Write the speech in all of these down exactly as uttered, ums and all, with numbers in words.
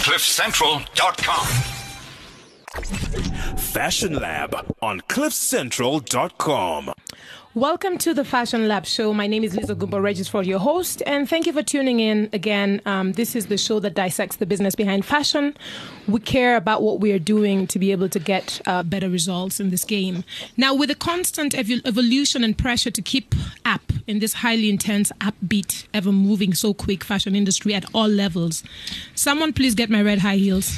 cliff central dot com. Fashion Lab on cliff central dot com. Welcome to the Fashion Lab show. My name is Lisa Gumbo Regisford, your host, and thank you for tuning in again. Um, this is the show that dissects the business behind fashion. We care about what we are doing to be able to get uh, better results in this game. Now, with the constant ev- evolution and pressure to keep up in this highly intense, upbeat, ever-moving, so quick fashion industry at all levels, someone please get my red high heels.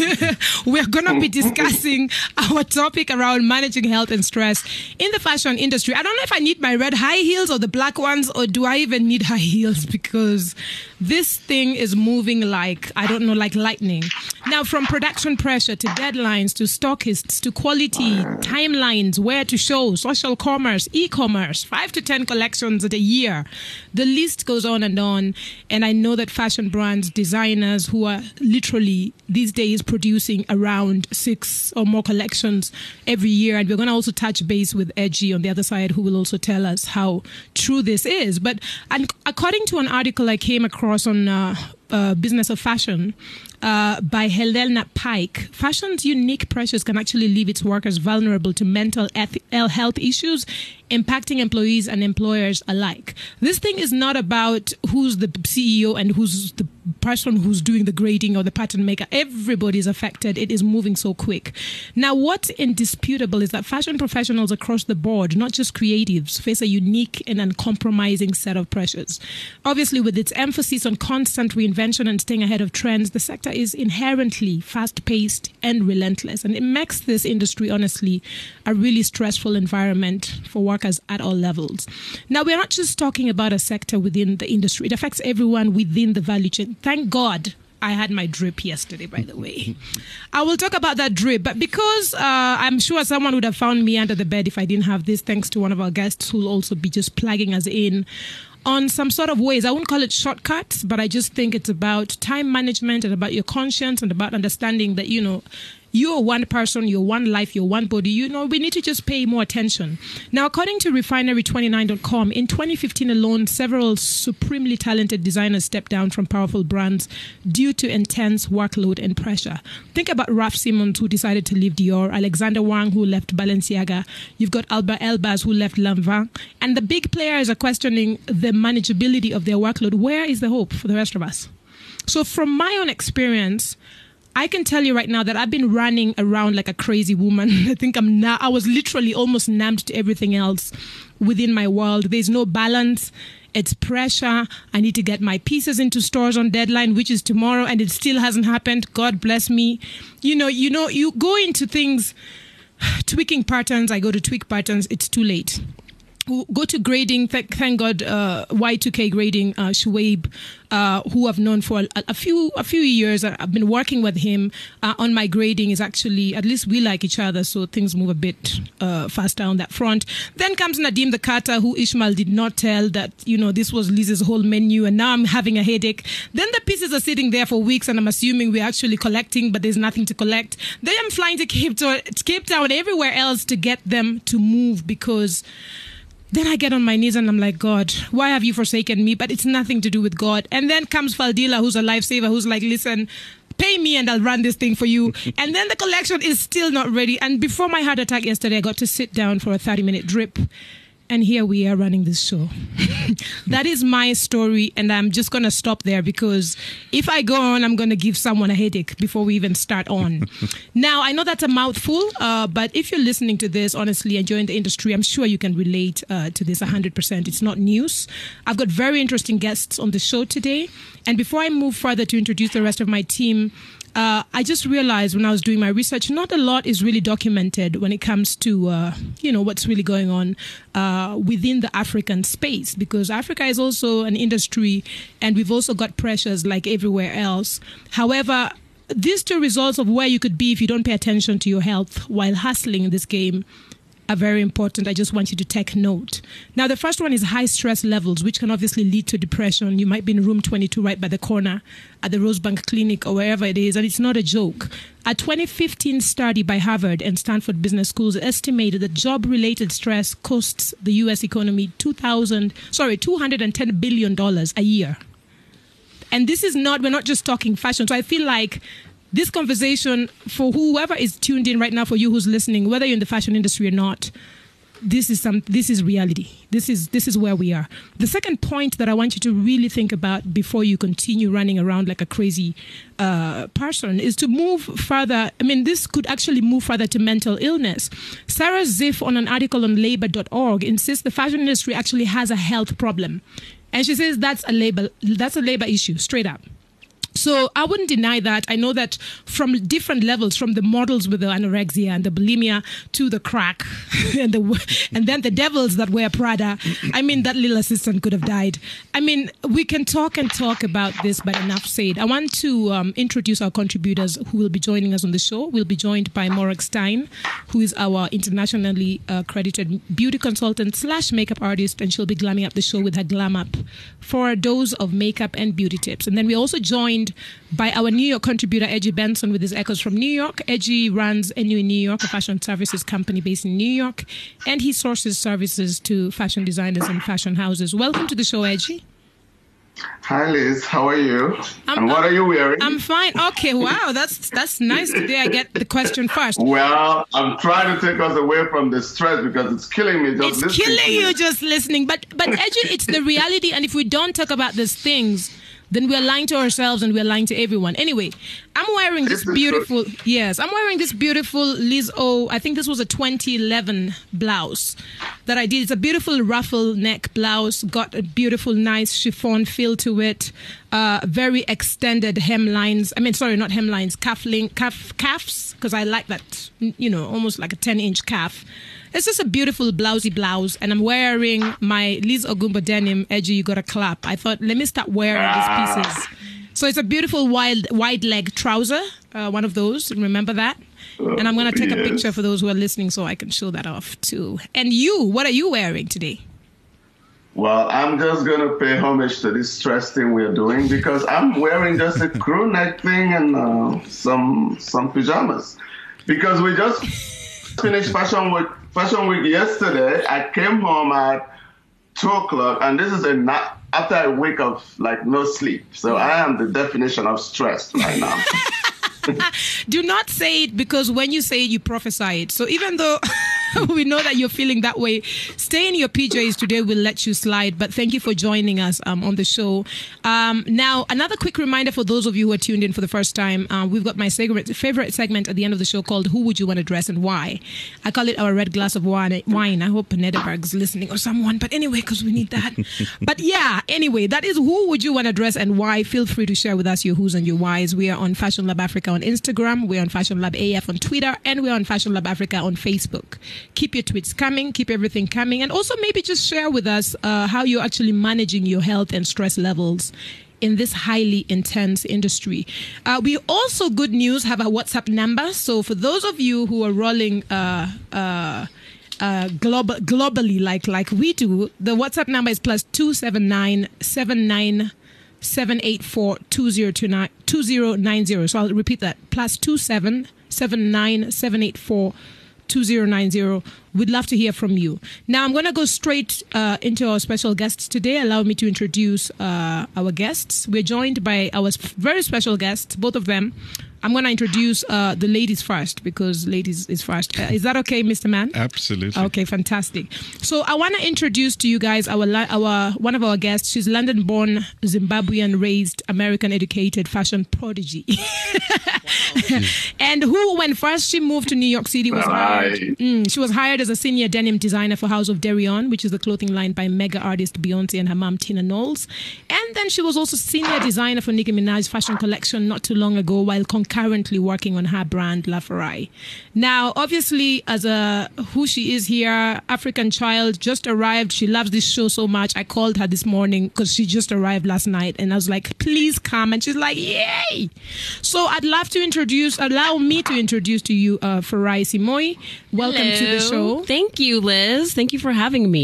We're going to be discussing our topic around managing health and stress in the fashion industry. I don't know if I need my red high heels or the black ones, or do I even need high heels? Because this thing is moving like, I don't know, like lightning. Now, from production pressure to deadlines to stockists to quality, timelines, where to show, social commerce, e-commerce, five to ten collections at a year. The list goes on and on. And I know that fashion brands, designers who are literally these days producing around six or more collections every year. And we're going to also touch base with Edgy on the other side, who will also tell us how true this is. But according to an article I came across on uh, uh, Business of Fashion uh, by Helena Pike, fashion's unique pressures can actually leave its workers vulnerable to mental eth- health issues, impacting employees and employers alike. This thing is not about who's the C E O and who's the person who's doing the grading or the pattern maker. Everybody is affected. It is moving so quick. Now, what's indisputable is that fashion professionals across the board, not just creatives, face a unique and uncompromising set of pressures. Obviously, with its emphasis on constant reinvention and staying ahead of trends, the sector is inherently fast-paced and relentless. And it makes this industry, honestly, a really stressful environment for workers at all levels. Now, we're not just talking about a sector within the industry. It affects everyone within the value chain. Thank God I had my drip yesterday, by the way. I will talk about that drip, but because uh, I'm sure someone would have found me under the bed if I didn't have this, thanks to one of our guests who will also be just plugging us in on some sort of ways. I wouldn't call it shortcuts, but I just think it's about time management and about your conscience and about understanding that, you know, you're one person, you're one life, you're one body. You know, we need to just pay more attention. Now, according to refinery twenty-nine dot com, in twenty fifteen alone, several supremely talented designers stepped down from powerful brands due to intense workload and pressure. Think about Raf Simons, who decided to leave Dior, Alexander Wang, who left Balenciaga. You've got Alba Elbaz, who left Lanvin. And the big players are questioning the manageability of their workload. Where is the hope for the rest of us? So from my own experience, I can tell you right now that I've been running around like a crazy woman. I think I'm now, I was literally almost numbed to everything else within my world. There's no balance. It's pressure. I need to get my pieces into stores on deadline, which is tomorrow, and it still hasn't happened. God bless me. You know, you know, you go into things, tweaking patterns. I go to tweak patterns. It's too late. Go to grading. Th- thank God, uh, Y two K grading, uh, Shuaib, uh, who I've known for a, a few a few years. I've been working with him uh, on my grading. Is actually, at least we like each other, so things move a bit uh, faster on that front. Then comes Nadim the Carter, who Ishmael did not tell that, you know, this was Liz's whole menu, and now I'm having a headache. Then the pieces are sitting there for weeks, and I'm assuming we're actually collecting, but there's nothing to collect. Then I'm flying to Cape Town, Cape Town, everywhere else to get them to move, because then I get on my knees and I'm like, God, why have you forsaken me? But it's nothing to do with God. And then comes Faldila, who's a lifesaver, who's like, listen, pay me and I'll run this thing for you. And then the collection is still not ready. And before my heart attack yesterday, I got to sit down for a thirty-minute drip. And here we are running this show. That is my story, and I'm just going to stop there, because if I go on, I'm going to give someone a headache before we even start on. Now, I know that's a mouthful, uh, but if you're listening to this, honestly, enjoying the industry, I'm sure you can relate uh, to this one hundred percent. It's not news. I've got very interesting guests on the show today. And before I move further to introduce the rest of my team, Uh, I just realized when I was doing my research, not a lot is really documented when it comes to, uh, you know, what's really going on uh, within the African space, because Africa is also an industry and we've also got pressures like everywhere else. However, these two results of where you could be if you don't pay attention to your health while hustling in this game are very important. I just want you to take note. Now, the first one is high stress levels, which can obviously lead to depression. You might be in room twenty-two right by the corner at the Rosebank Clinic or wherever it is, and it's not a joke. A twenty fifteen study by Harvard and Stanford Business Schools estimated that job-related stress costs the U S economy two thousand, sorry, two hundred ten billion dollars a year. And this is not, we're not just talking fashion. So I feel like this conversation, for whoever is tuned in right now, for you who's listening, whether you're in the fashion industry or not, this is some. This is reality. This is this is where we are. The second point that I want you to really think about before you continue running around like a crazy uh, person is to move further. I mean, this could actually move further to mental illness. Sarah Ziff, on an article on labor dot org, insists the fashion industry actually has a health problem, and she says that's a labor that's a labor issue, straight up. So I wouldn't deny that. I know that from different levels, from the models with the anorexia and the bulimia to the crack and the and then the devils that wear Prada. I mean, that little assistant could have died. I mean, we can talk and talk about this, but enough said. I want to um, introduce our contributors who will be joining us on the show. We'll be joined by Morag Stein, who is our internationally uh, accredited beauty consultant slash makeup artist, and she'll be glamming up the show with her glam up for a dose of makeup and beauty tips. And then we also joined by our New York contributor, Edgy Benson, with his echoes from New York. Edgy runs Enu in New York, a fashion services company based in New York, and he sources services to fashion designers and fashion houses. Welcome to the show, Edgy. Hi, Liz. How are you? I'm, and what I'm, are you wearing? I'm fine. Okay, wow, that's that's nice. Today I get the question first. Well, I'm trying to take us away from the stress because it's killing me just It's listening killing to you just listening. But but Edgy, it's the reality, and if we don't talk about these things, then we're lying to ourselves and we're lying to everyone. Anyway, I'm wearing this beautiful, yes, I'm wearing this beautiful Liz O, I think this was a twenty eleven blouse that I did. It's a beautiful ruffle neck blouse, got a beautiful, nice chiffon feel to it, uh, very extended hemlines. I mean, sorry, not hemlines, calf link, calf, calves, because I like that, you know, almost like a ten inch calf. It's just a beautiful blousey blouse, and I'm wearing my Liz Ogumba denim. Edgy, you got a clap. I thought, let me start wearing Ah. these pieces. So it's a beautiful wide, wide leg trouser, uh, one of those. Remember that? Oh, and I'm going to take yes. a picture for those who are listening so I can show that off too. And you, what are you wearing today? Well, I'm just going to pay homage to this stress thing we're doing because I'm wearing just a crew neck thing and uh, some some pajamas. Because we just finished Fashion Week, Fashion Week yesterday. I came home at two o'clock, and this is a na- after a week of like no sleep. So I am the definition of stress right now. Do not say it, because when you say it, you prophesy it. So even though we know that you're feeling that way, stay in your P Js today. We'll let you slide. But thank you for joining us um, on the show. Um, now, another quick reminder for those of you who are tuned in for the first time. Uh, we've got my favorite, favorite segment at the end of the show called Who Would You Want to Dress and Why? I call it our red glass of wine. wine. I hope Nederberg's listening or someone. But anyway, because we need that. But yeah, anyway, that is Who Would You Want to Dress and Why? Feel free to share with us your who's and your whys. We are on Fashion Lab Africa on Instagram. We're on Fashion Lab A F on Twitter. And we're on Fashion Lab Africa on Facebook. Keep your tweets coming. Keep everything coming. And also maybe just share with us uh, how you're actually managing your health and stress levels in this highly intense industry. Uh, we also, good news, have a WhatsApp number. So for those of you who are rolling uh, uh, uh, global, globally like like we do, the WhatsApp number is plus two seven nine seven nine seven eight four two zero two nine two zero nine zero. So I'll repeat that: plus two seven seven nine seven eight four two zero nine zero. We'd love to hear from you. Now, I'm going to go straight uh, into our special guests today. Allow me to introduce uh, our guests. We're joined by our very special guests, both of them. I'm going to introduce uh, the ladies first, because ladies is first. Uh, is that okay, Mister Mann? Absolutely. Okay, fantastic. So I want to introduce to you guys our our one of our guests. She's London-born, Zimbabwean-raised, American-educated fashion prodigy. And who, when first she moved to New York City, was hired. Mm, she was hired as a senior denim designer for House of Derion, which is the clothing line by mega artist Beyonce and her mom Tina Knowles. And then she was also senior designer for Nicki Minaj's fashion collection not too long ago, while concurrently working on her brand La Ferrari. Now, obviously, as a who she is here, African child, just arrived. She loves this show so much. I called her this morning because she just arrived last night, and I was like, please come. And she's like, yay! So I'd love to introduce, allow me to introduce to you uh, Farai Simoe. Welcome Hello. to the show. Thank you, Liz. Thank you for having me.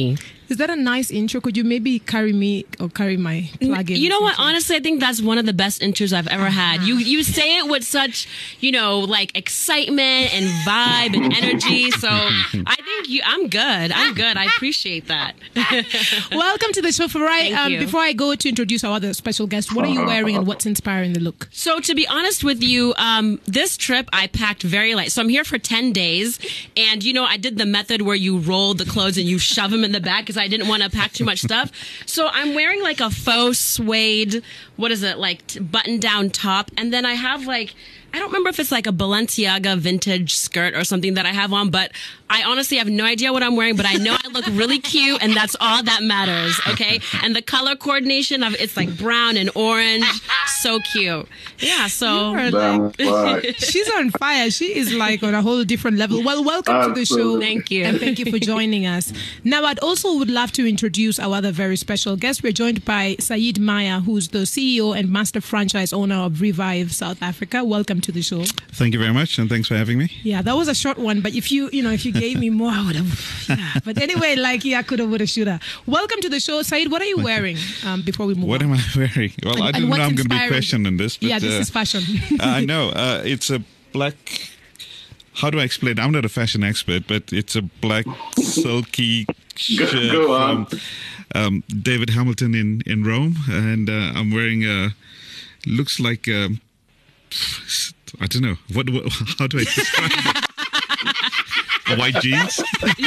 Is that a nice intro? Could you maybe carry me or carry my plugin? You know what? Honestly, I think that's one of the best intros I've ever had. You you say it with such, you know, like excitement and vibe and energy. So I think you, I'm good. I'm good. I appreciate that. Welcome to the show, Farai. Thank Um, you. before I go to introduce our other special guest, what are you wearing and what's inspiring the look? So to be honest with you, um, this trip I packed very light. So I'm here for ten days. And, you know, I did the method where you roll the clothes and you shove them in the back because I didn't want to pack too much stuff. So I'm wearing like a faux suede, what is it, like t- button down top. And then I have like, I don't remember if it's like a Balenciaga vintage skirt or something that I have on, but I honestly have no idea what I'm wearing, but I know I look really cute and that's all that matters, okay? And the color coordination of it's like brown and orange, so cute. Yeah, so You are Damn, like- right. she's on fire. She is like on a whole different level. Well, welcome to the show. Absolutely. Thank you. And thank you for joining us. Now, I'd also would love to introduce our other very special guest. We're joined by Saeed Maya, who's the C E O and master franchise owner of Revive South Africa. Welcome to the show. Thank you very much, and thanks for having me. Yeah, that was a short one, but if you, you know, if you gave me more, I would have, yeah. But anyway, like, yeah, coulda, woulda, shoulda. Welcome to the show. Saeed, what are you wearing um, before we move What on? am I wearing? Well, And- I and didn't know what's I'm going to be inspiring- questioned in this. But, Yeah, this uh, is fashion. I know. Uh, it's a black... How do I explain? I'm not a fashion expert, but it's a black silky shirt go on. from um, David Hamilton in, in Rome. And uh, I'm wearing a... Looks like... A, I don't know. What, what? How do I describe it? A white jeans.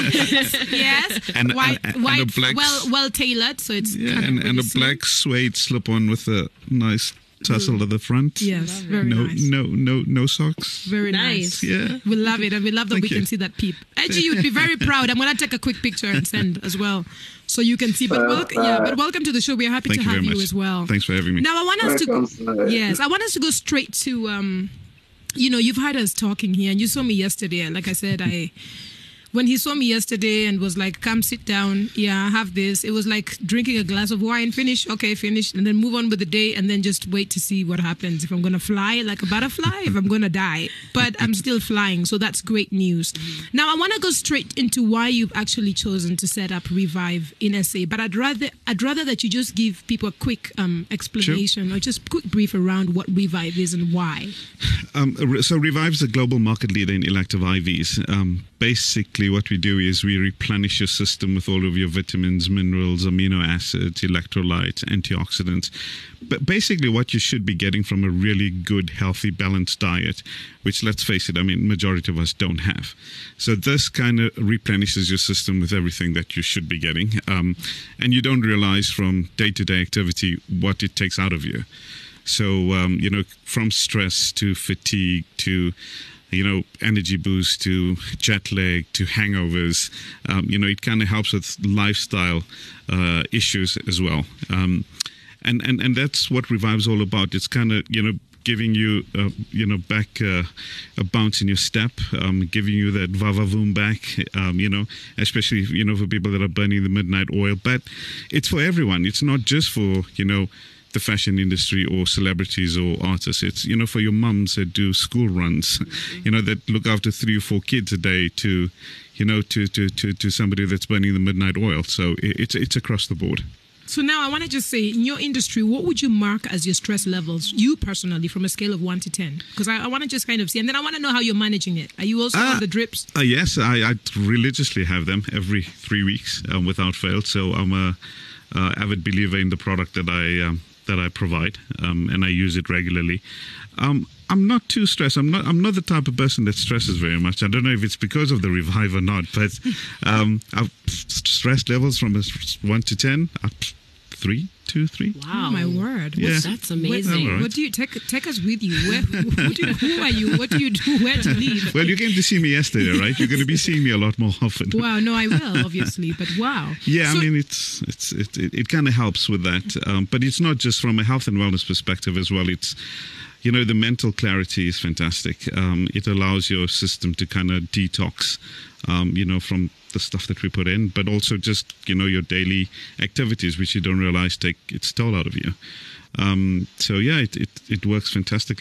Yes, And- white, and- and white, a black- well, well tailored, so it's Yeah, kind and, of and a really slim. black suede slip-on with a nice tussle at the front. Yes, very no, nice. no, no, no socks. Very nice. Nice. Yeah. We love it, and we love that Thank we you. can see that peep. Actually, you'd be very proud. I'm gonna take a quick picture and send as well, so you can see. But welcome, yeah, but welcome to the show. We are happy Thank to you have very you much. as well. Thanks for having me. Now I want us to go, Welcome, Saeed. yes, I want us to go straight to um, you know, you've heard us talking here, and you saw me yesterday. And like I said, I. When he saw me yesterday and was like, come sit down, yeah, have this. It was like drinking a glass of wine, finish, okay, finish, and then move on with the day and then just wait to see what happens. If I'm going to fly like a butterfly, if I'm going to die. But I'm still flying, so that's great news. Now, I want to go straight into why you've actually chosen to set up Revive in S A, but I'd rather I'd rather that you just give people a quick um, explanation or just quick brief around what Revive is and why. Um, so Revive is a global market leader in elective I Vs. Um, basically, what we do is we replenish your system with all of your vitamins, minerals, amino acids, electrolytes, antioxidants. But basically, what you should be getting from a really good, healthy, balanced diet, which, let's face it, I mean, majority of us don't have. So this kind of replenishes your system with everything that you should be getting. Um, and you don't realize from day-to-day activity what it takes out of you. So, um, you know, from stress to fatigue to, you know, energy boost to jet lag to hangovers, um, you know, it kind of helps with lifestyle uh, issues as well. Um, and, and, and that's what Revive's all about. It's kind of, you know, giving you, uh, you know, back uh, a bounce in your step, um, giving you that va-va-voom back, um, you know, especially, you know, for people that are burning the midnight oil. But it's for everyone. It's not just for, you know, the fashion industry or celebrities or artists. It's, you know, for your mums that do school runs, you know, that look after three or four kids a day to, you know, to, to, to, to somebody that's burning the midnight oil. So it, it's, it's across the board. So now I want to just say, in your industry, what would you mark as your stress levels, you personally, from a scale of one to ten? Because I, I want to just kind of see, and then I want to know how you're managing it. Are you also Ah. on the drips? Uh, yes, I, I religiously have them every three weeks um, without fail. So I'm a uh, avid believer in the product that I um, that I provide, um, and I use it regularly. Um, I'm not too stressed. I'm not. I'm not the type of person that stresses very much. I don't know if it's because of the Revive or not, but um, I've stress levels from a one to ten, up three, two, three. wow. Oh my word! Yeah. What's- That's What, amazing. All right. what do you take? Take us with you. Where, who, do you- who are you? What do you do? Where to live? Well, you came to see me yesterday, right? You're going to be seeing me a lot more often. Wow, no, I will obviously, but wow. Yeah, So- I mean, it's it's it it, it kind of helps with that, um, but it's not just from a health and wellness perspective as well. It's, you know, the mental clarity is fantastic. Um, it allows your system to kind of detox, um, you know, from the stuff that we put in, but also just, you know, your daily activities, which you don't realize take its toll out of you. Um, so yeah, it, it it works fantastically well.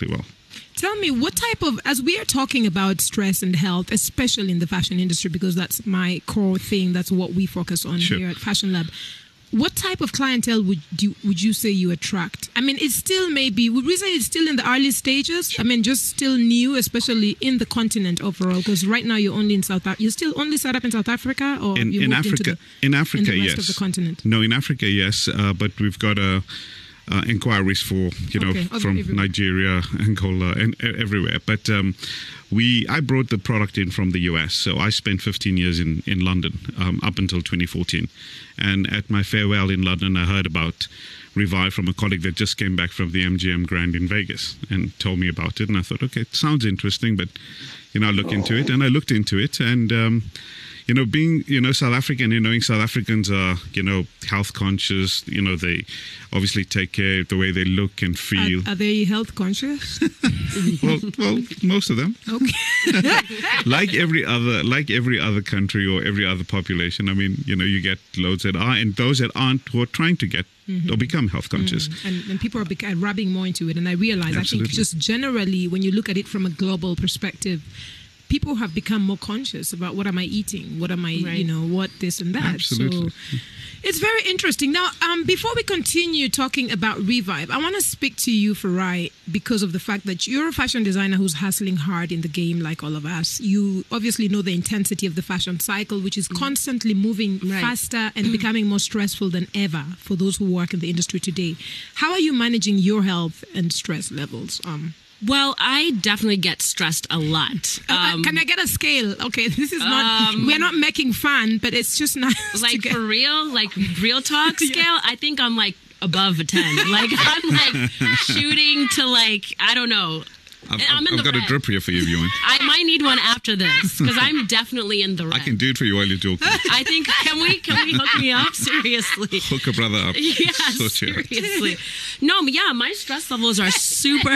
Tell me, what type of, as we are talking about stress and health, especially in the fashion industry, because that's my core thing, that's what we focus on Sure. here at Fashion Lab. What type of clientele would you, would you say you attract? I mean, it's still maybe, would we say it's still in the early stages? I mean, just still new, especially in the continent overall, because right now you're only in South Africa. You're still only set up in South Africa, or In, you in moved into Africa, the, in Africa, in the rest yes. of the continent? No, in Africa, yes. Uh, but we've got a. Uh, inquiries for you know Okay, from everywhere. Nigeria, Angola, and e- everywhere. But um, we I brought the product in from the U S. So I spent fifteen years in in London um, up until twenty fourteen, and at my farewell in London, I heard about Revive from a colleague that just came back from the M G M Grand in Vegas and told me about it. And I thought, okay, it sounds interesting, but you know, I'll look into it. And I looked into it, and um, you know, being, you know, South African and knowing South Africans are, you know, health conscious, you know, they obviously take care of the way they look and feel. Are, are they health conscious? well, well, most of them. Okay. like every other, like every other country or every other population. I mean, you know, you get loads that are, and those that aren't, who are trying to get or become health conscious. Mm. And, and people are bec- rubbing more into it. And I realize, Absolutely. I think just generally, when you look at it from a global perspective, people have become more conscious about what am I eating, what am I, Right. you know, what this and that. Absolutely. So it's very interesting. Now, um, before we continue talking about Revive, I want to speak to you, Farai, because of the fact that you're a fashion designer who's hustling hard in the game like all of us. You obviously know the intensity of the fashion cycle, which is constantly moving Right. faster and becoming more stressful than ever for those who work in the industry today. How are you managing your health and stress levels? Um, Well, I definitely get stressed a lot. Uh, uh, Um, can I get a scale? Okay, this is not, Um, we're not making fun, but it's just nice to like get. for real, like real talk scale, I think I'm like above a ten. Like I'm like shooting to like, I don't know. I've, And I'm in I've the got a red. drip here for you if you want. I might need one after this because I'm definitely in the red. I can do it for you while you're talking. I think, can we, can we hook me up? Seriously. Hook a brother up. Yeah, Sort you out. seriously. No, yeah, my stress levels are super,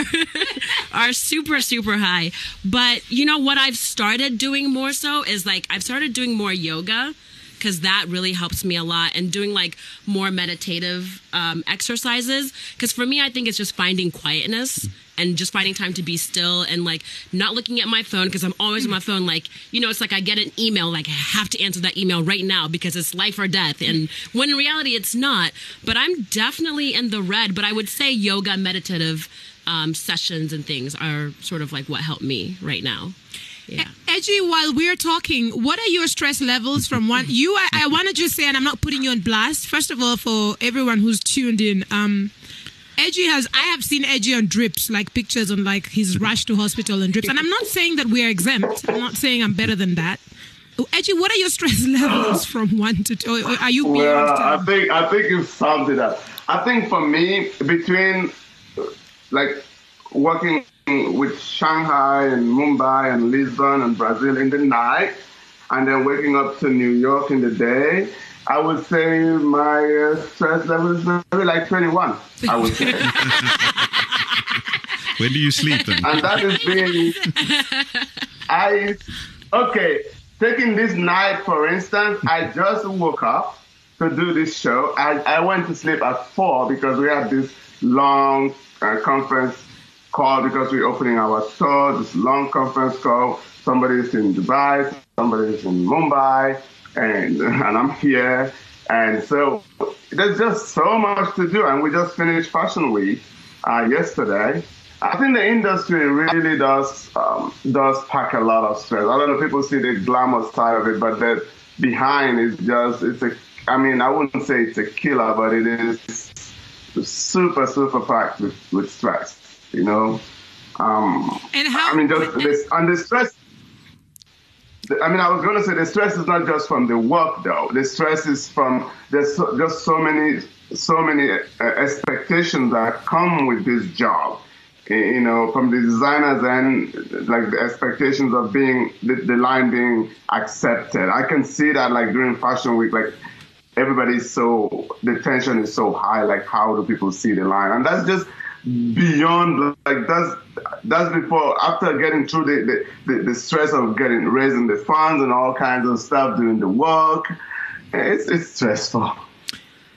are super, super high. But you know what I've started doing more so is like I've started doing more yoga because that really helps me a lot, and doing like more meditative um, exercises. Because for me, I think it's just finding quietness and just finding time to be still and like not looking at my phone, because I'm always on my phone. Like, you know, it's like I get an email, like I have to answer that email right now because it's life or death. And when in reality, it's not. But I'm definitely in the red. But I would say yoga, meditative um, sessions and things are sort of like what helped me right now. Yeah. Edgy, while we're talking, what are your stress levels from one? You, I, I want to just say, and I'm not putting you on blast. First of all, for everyone who's tuned in, um, Edgy has, I have seen Edgy on drips, like pictures on like his rush to hospital and drips. And I'm not saying that we're exempt. I'm not saying I'm better than that. Edgy, what are your stress levels from one to two? Or are you beyond Well, I ten? think I think you summed it up. I think for me, between uh, like working with Shanghai and Mumbai and Lisbon and Brazil in the night, and then waking up to New York in the day, I would say my uh, stress level is maybe like twenty-one, I would say. When do you sleep then? And that is being, I, okay, taking this night, for instance, I just woke up to do this show. I, I went to sleep at four because we had this long uh, conference call because we're opening our store, this long conference call. Somebody's in Dubai, somebody's in Mumbai, and, and I'm here. And so there's just so much to do. And we just finished Fashion Week uh, yesterday. I think the industry really does um, does pack a lot of stress. I don't know if people see the glamour side of it, but the behind is just, it's a, I mean, I wouldn't say it's a killer, but it is super, super packed with, with stress, you know? Um, And how? I mean, just this, and the stress, I mean, I was going to say the stress is not just from the work, though. The stress is from, there's so, just so many, so many uh, expectations that come with this job. You know, from the designers and like the expectations of being, the, the line being accepted. I can see that like during Fashion Week, like everybody's so, the tension is so high, like how do people see the line? And that's just beyond, like that's, that's before, after getting through the, the, the, the stress of getting, raising the funds and all kinds of stuff, doing the work. It's, it's stressful.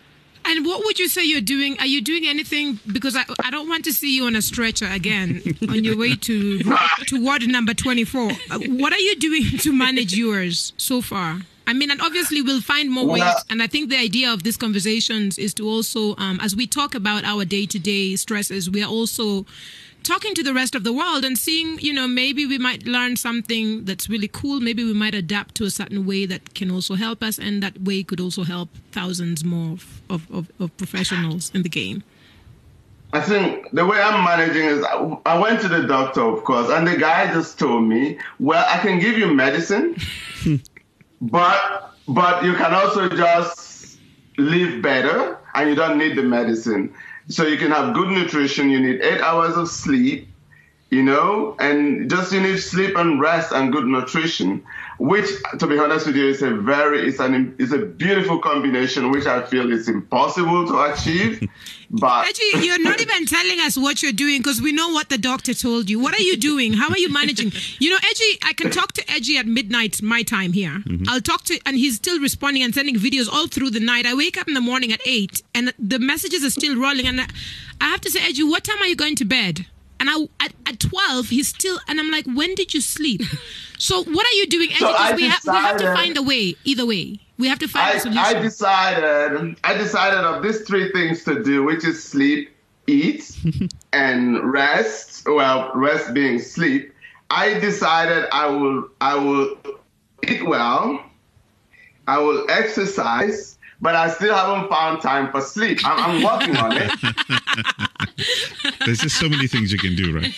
And what would you say you're doing? Are you doing anything? Because I, I don't want to see you on a stretcher again on your way to to ward number twenty-four. Uh, What are you doing to manage yours so far? I mean, and obviously we'll find more ways. Well, And I think the idea of these conversations is to also, um, as we talk about our day-to-day stresses, we are also talking to the rest of the world and seeing, you know, maybe we might learn something that's really cool. Maybe we might adapt to a certain way that can also help us, and that way could also help thousands more of, of, of, of professionals in the game. I think the way I'm managing is I, I went to the doctor, of course, and the guy just told me, well, I can give you medicine, but but you can also just live better and you don't need the medicine. So you can have good nutrition. You need eight hours of sleep, you know, and just you need sleep and rest and good nutrition, which, to be honest with you, is a very, it's an, it's a beautiful combination, which I feel is impossible to achieve. But Edgy, you're not even telling us what you're doing because we know what the doctor told you. What are you doing? How are you managing? You know, Edgy, I can talk to Edgy at midnight, my time here. Mm-hmm. I'll talk to, and he's still responding and sending videos all through the night. I wake up in the morning at eight and the messages are still rolling. And I, I have to say, Edgy, what time are you going to bed? And I, at, at twelve, he's still, and I'm like, when did you sleep? So what are you doing? So Edgy, I we, ha- we have to decided- find a way, either way. We have to find a I, solution. I decided I decided of these three things to do, which is sleep, eat, and rest. Well, rest being sleep. I decided I will I will eat well, I will exercise, but I still haven't found time for sleep. I'm, I'm working on it. There's just so many things you can do, right?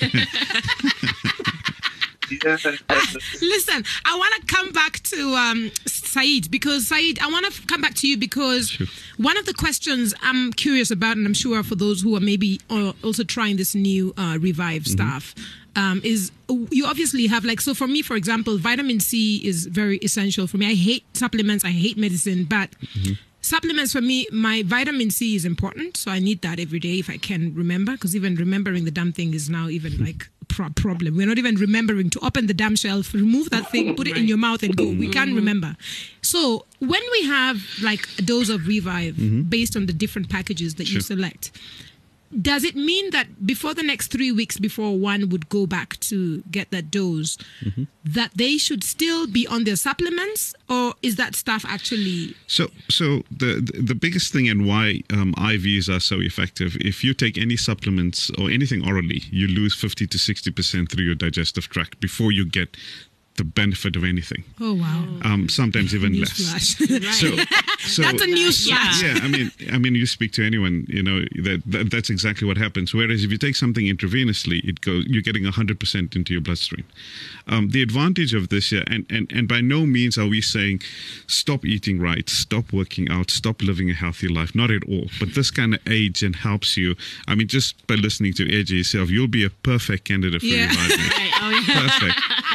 Listen, I want to come back to um, Saeed because Saeed, I want to come back to you because Sure. one of the questions I'm curious about, and I'm sure for those who are maybe uh, also trying this new uh, Revive stuff, um, is you obviously have like, so for me, for example, vitamin C is very essential for me. I hate supplements, I hate medicine, but supplements for me, my vitamin C is important. So I need that every day if I can remember, because even remembering the damn thing is now even like pro- problem. We're not even remembering to open the damn shelf, remove that thing, put it in your mouth and go. We can't remember. So when we have like a dose of Revive based on the different packages that you Sure. select, does it mean that before the next three weeks before one would go back to get that dose, that they should still be on their supplements, or is that stuff actually... So, so the the the biggest thing and why um, I Vs are so effective, if you take any supplements or anything orally, you lose fifty to sixty percent through your digestive tract before you get the benefit of anything. Oh, wow. Um, sometimes even less. Newsflash. So, so That's a news flash. yeah, I mean, I mean, you speak to anyone, you know, that, that that's exactly what happens. Whereas if you take something intravenously, it goes, you're getting one hundred percent into your bloodstream. Um, the advantage of this, yeah, and, and, and by no means are we saying stop eating right, stop working out, stop living a healthy life. Not at all. But this kind of aids and helps you. I mean, just by listening to A J yourself, you'll be a perfect candidate for Yeah. Revive. Right. Oh, yeah. Perfect.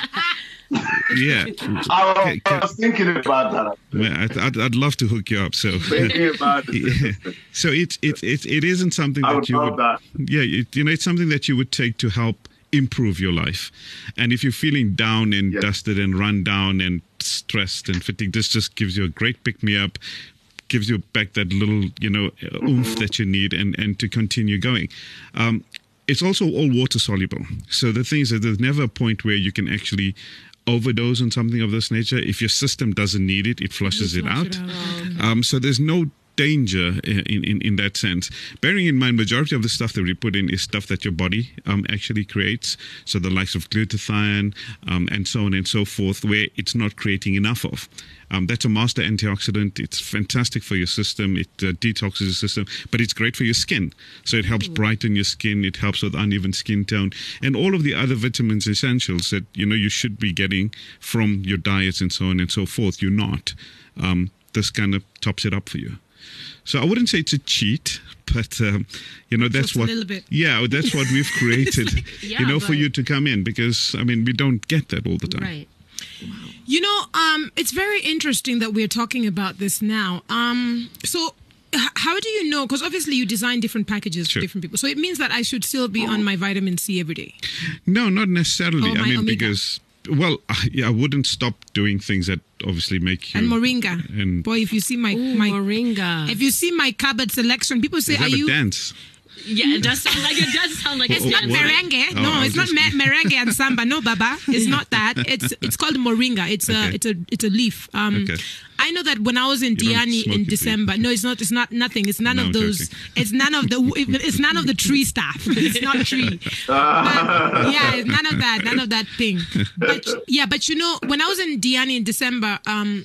Yeah. I was, I was thinking about that. Well, I'd, I'd, I'd love to hook you up. So, Thinking about it. yeah. so it, it it it isn't something I that would you love would. that. Yeah, it, you know, it's something that you would take to help improve your life. And if you're feeling down and Yes. dusted and run down and stressed and fatigued, this just gives you a great pick me up. Gives you back that little, you know, oomph that you need, and and to continue going. Um, it's also all water soluble. So the thing is that there's never a point where you can actually overdose on something of this nature. If your system doesn't need it, it flushes it Flush out. it out. Um, so there's no danger in, in, in that sense. Bearing in mind, majority of the stuff that we put in is stuff that your body um, actually creates. So the likes of glutathione um, and so on and so forth, where it's not creating enough of. Um, that's a master antioxidant. It's fantastic for your system. It uh, detoxes your system, but it's great for your skin. So it helps brighten your skin. It helps with uneven skin tone and all of the other vitamins essentials that, you know, you should be getting from your diets and so on and so forth. You're not. Um, this kind of tops it up for you. So I wouldn't say it's a cheat, but um, you know that's Just a what little bit. yeah that's what we've created, Yeah, you know, for but- you to come in, because I mean we don't get that all the time. Right. You know, um, it's very interesting that we're talking about this now. Um, so, h- how do you know? Because obviously you design different packages Sure. for different people. So it means that I should still be on my vitamin C every day. No, not necessarily. Oh, I my mean, omega. because well, I, yeah, I wouldn't stop doing things that obviously make you. And moringa. And boy, if you see my Ooh, my moringa. If you see my cupboard selection, people say, is that "Are a you?" dance? Yeah, it does sound like it does sound like It's it's not what- merengue. Oh, no, I it's was not just- me- merengue and samba. No, Baba, it's not that. It's it's called moringa. It's a Okay. it's a it's a leaf. Um, Okay. I know that when I was in You don't Diani smoke in it, do you? December. No, it's not. It's not nothing. It's none No, of I'm those. joking. It's none of the. It's none of the tree stuff. It's not tree. But, yeah, it's none of that. None of that thing. But yeah, but you know, when I was in Diani in December, um,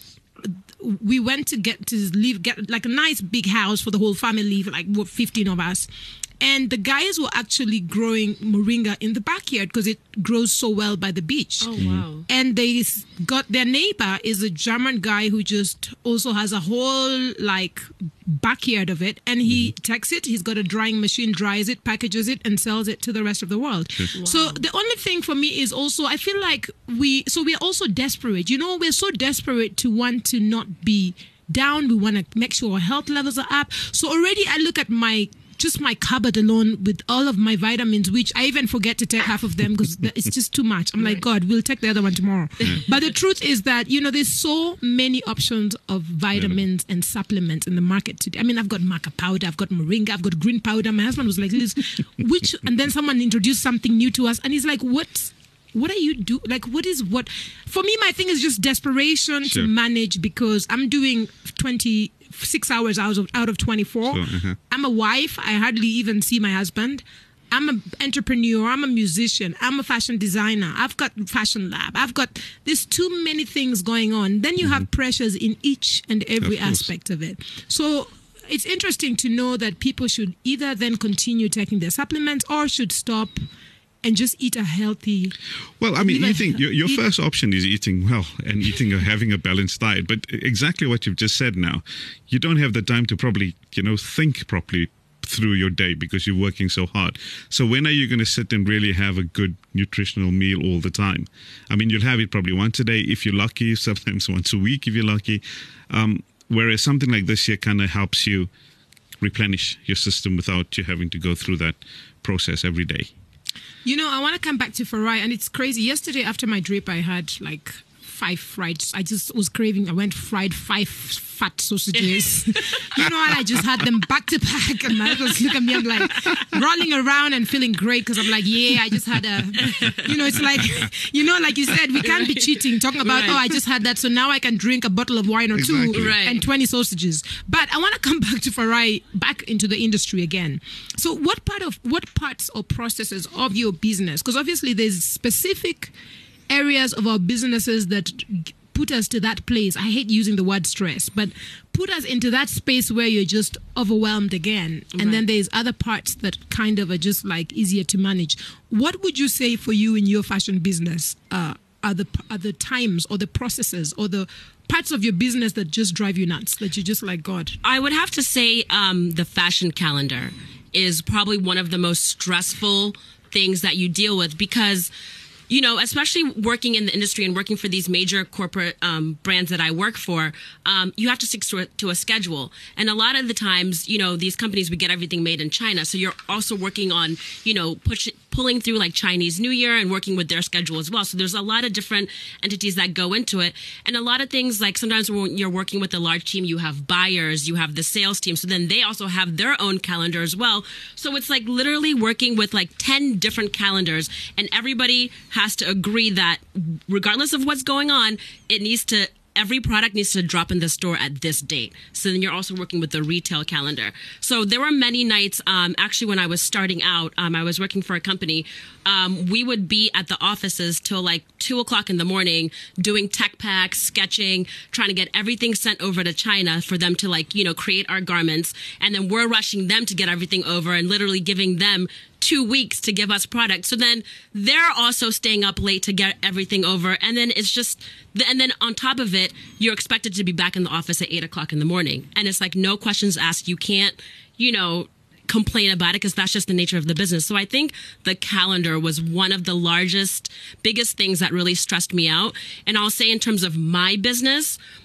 we went to get to live, get like a nice big house for the whole family, like what, fifteen of us. And the guys were actually growing moringa in the backyard because it grows so well by the beach. Oh wow. And they s- got their neighbor is a German guy who just also has a whole like backyard of it, and he takes it. He's got a drying machine, dries it, packages it, and sells it to the rest of the world. So the only thing for me is also I feel like we so we're also desperate. You know, we're so desperate to want to not be down. We want to make sure our health levels are up. So already I look at my just my cupboard alone with all of my vitamins, which I even forget to take half of them because it's just too much. I'm like, God, we'll take the other one tomorrow. But the truth is that, you know, there's so many options of vitamins and supplements in the market today. I mean, I've got maca powder, I've got moringa, I've got green powder. My husband was like, Liz, which, and then someone introduced something new to us and he's like, what? What are you do? Like, what is what? For me, my thing is just desperation Sure. to manage because I'm doing twenty-six hours out of, out of twenty-four. Sure, uh-huh. I'm a wife. I hardly even see my husband. I'm an entrepreneur. I'm a musician. I'm a fashion designer. I've got fashion lab. I've got, there's too many things going on. Then you have pressures in each and every Of course. aspect of it. So it's interesting to know that people should either then continue taking their supplements or should stop and just eat a healthy. Well, I mean, Live a- eating, your, your eat- first option is eating well and eating or having a balanced diet. But exactly what you've just said now, you don't have the time to probably, you know, think properly through your day because you're working so hard. So when are you going to sit and really have a good nutritional meal all the time? I mean, you'll have it probably once a day if you're lucky, sometimes once a week if you're lucky. Um, whereas something like this here kind of helps you replenish your system without you having to go through that process every day. You know, I want to come back to Farai, and it's crazy. Yesterday, after my drip, I had like five fried. I just was craving. I went fried five fat sausages. You know, and I just had them back to back. And my husband look at me. I'm like rolling around and feeling great because I'm like, yeah, I just had a. You know, it's like, you know, like you said, we can't be cheating. Talking about, Right. oh, I just had that, so now I can drink a bottle of wine or Exactly. two Right. and twenty sausages. But I want to come back to Farai, back into the industry again. So, what part of what parts or processes of your business? Because obviously, there's specific areas of our businesses that g- put us to that place. I hate using the word stress, but put us into that space where you're just overwhelmed again. And then there's other parts that kind of are just like easier to manage. What would you say for you in your fashion business uh, are the are the times or the processes or the parts of your business that just drive you nuts, that you're just like, God? I would have to say um, the fashion calendar is probably one of the most stressful things that you deal with because, you know, especially working in the industry and working for these major corporate um, brands that I work for, um, you have to stick to a, to a schedule. And a lot of the times, you know, these companies, we get everything made in China. So you're also working on, you know, push, pulling through like Chinese New Year and working with their schedule as well. So there's a lot of different entities that go into it. And a lot of things, like sometimes when you're working with a large team, you have buyers, you have the sales team. So then they also have their own calendar as well. So it's like literally working with like ten different calendars, and everybody has to agree that regardless of what's going on, it needs to every product needs to drop in the store at this date. So then you're also working with the retail calendar. So there were many nights, um, actually, when I was starting out, um, I was working for a company. Um, we would be at the offices till like two o'clock in the morning doing tech packs, sketching, trying to get everything sent over to China for them to like, you know, create our garments. And then we're rushing them to get everything over and literally giving them two weeks to give us product. So then they're also staying up late to get everything over. And then it's just, and then on top of it, you're expected to be back in the office at eight o'clock in the morning. And it's like no questions asked. You can't, you know, complain about it because that's just the nature of the business. So I think the calendar was one of the largest, biggest things that really stressed me out. And I'll say in terms of my business,